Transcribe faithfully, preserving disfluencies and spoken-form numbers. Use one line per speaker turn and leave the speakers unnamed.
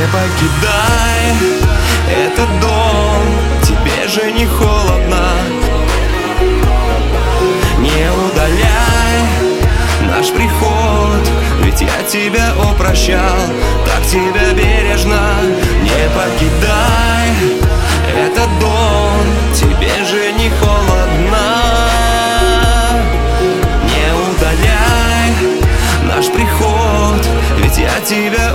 покидай этот дом, тебе же не холодно. Не удаляй наш приход, ведь я тебя опрощал, так тебя бережно. Не покидай этот дом, тебе же не холодно. Не удаляй наш приход, ведь я тебя